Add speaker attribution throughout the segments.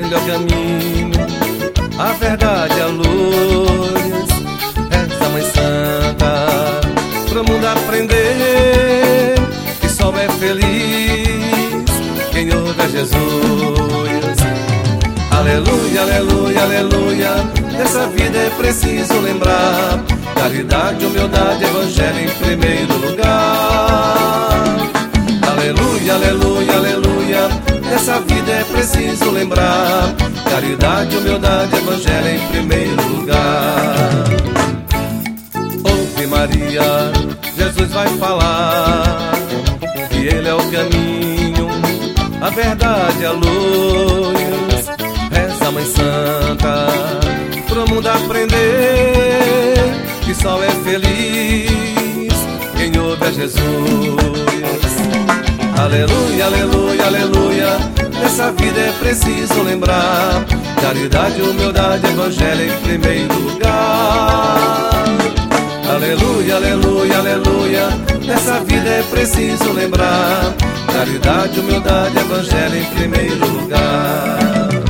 Speaker 1: Ele é o caminho, a verdade, a luz. Reza, Mãe Santa, pro mundo aprender que só é feliz quem ouve a Jesus. Aleluia, aleluia, aleluia. Dessa vida é preciso lembrar: caridade, humildade, evangelho em primeiro lugar. Aleluia, aleluia, aleluia. Dessa vida é preciso lembrar: caridade, humildade, evangelho em primeiro lugar. Ouve Maria, Jesus vai falar que Ele é o caminho, a verdade, a luz. Reza, Mãe Santa, pro mundo aprender que só é feliz quem ouve a Jesus. Aleluia, aleluia, aleluia. Nessa vida é preciso lembrar: caridade, humildade, evangelho em primeiro lugar. Aleluia, aleluia, aleluia. Nessa vida é preciso lembrar: caridade, humildade, evangelho em primeiro lugar.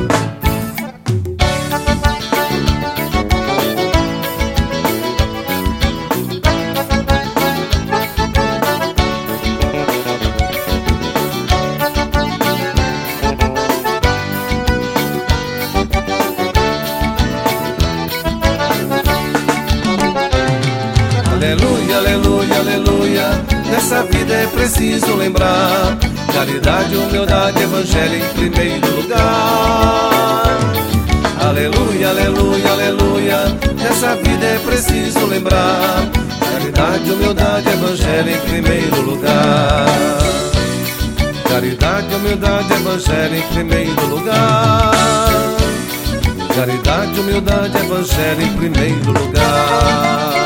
Speaker 1: Aleluia, aleluia, aleluia. Nessa vida é preciso lembrar: caridade, humildade, evangelho em primeiro lugar. Aleluia, aleluia, aleluia. Nessa vida é preciso lembrar: caridade, humildade, evangelho em primeiro lugar. Caridade, humildade, evangelho em primeiro lugar. Caridade, humildade, evangelho em primeiro lugar.